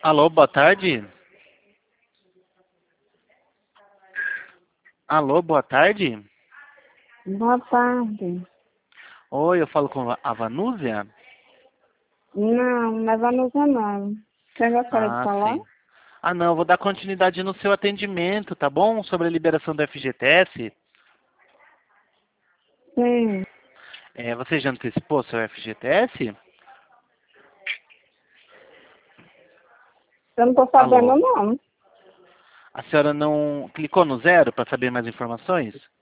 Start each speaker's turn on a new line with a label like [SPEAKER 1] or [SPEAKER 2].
[SPEAKER 1] Alô, boa tarde. Alô, boa tarde.
[SPEAKER 2] Boa tarde.
[SPEAKER 1] Oi, eu falo com a Vanúzia?
[SPEAKER 2] Não, não é Vanusa não. Você gostaria de
[SPEAKER 1] Ah,
[SPEAKER 2] falar?
[SPEAKER 1] sim. Ah, não, eu vou dar continuidade no seu atendimento, tá bom? Sobre a liberação do FGTS.
[SPEAKER 2] Sim.
[SPEAKER 1] Você já antecipou seu FGTS?
[SPEAKER 2] Eu não tô sabendo
[SPEAKER 1] Alô?
[SPEAKER 2] não.
[SPEAKER 1] A senhora não clicou no zero para saber mais informações?